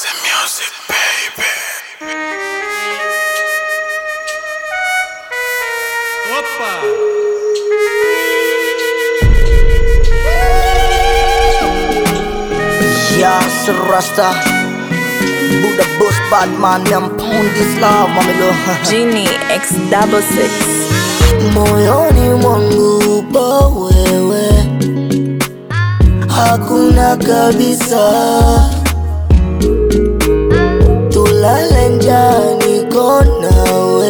the music, baby. Opa! Yes, Rasta Buddha Boss Batman, I'm pound this love, mamilo. Genie X66. Moyoni mwangu upo wewe, hakuna kabisa. Tulale njaa niko nawe,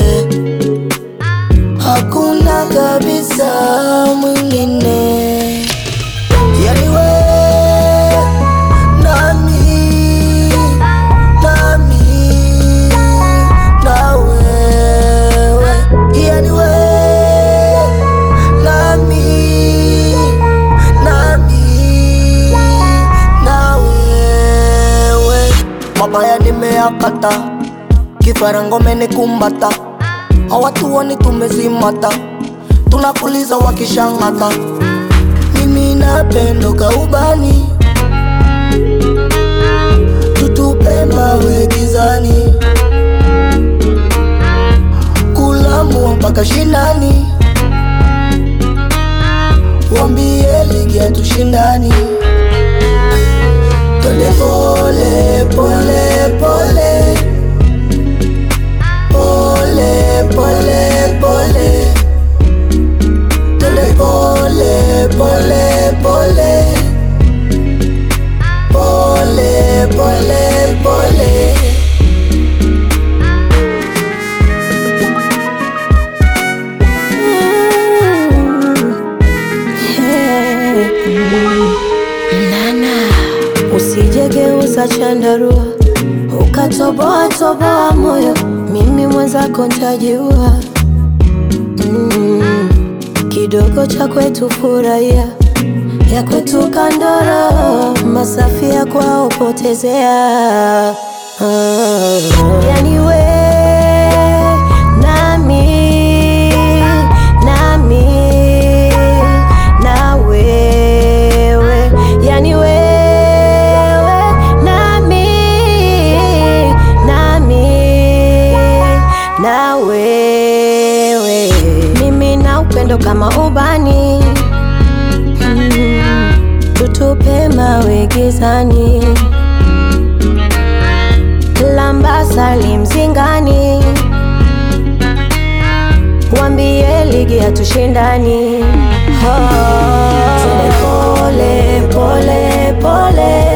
hakuna kabisa mwingine. Yani wewe nami na wewe, yani wewe nami na wewe. Mabaya nimeyakata, kifarango menikumbata, hawatuoni tumezimata, tunapuliza wakishangata. Mimi napendo kaubani, tutupe mawe gizani, kulamu mpaka shinani, wambie ligi ya tushindani. Twende pole pole pole, pole pole pole, twende pole pole pole, pole pole pole. Usijegeuza chandarua ukatoboa toboa moyo, mimi mwenzako ntajiua. Kidogo cha kwetu furahia, ya kwetu kandoro, masafi ya kwao potezea. Yani we nami na wewe, yani wewe nami na wewe. Mimi na upendo kama ubani, tutupe mawe gizani, lamba salim zingani, wambie ligi ya tushindani. Pole pole pole,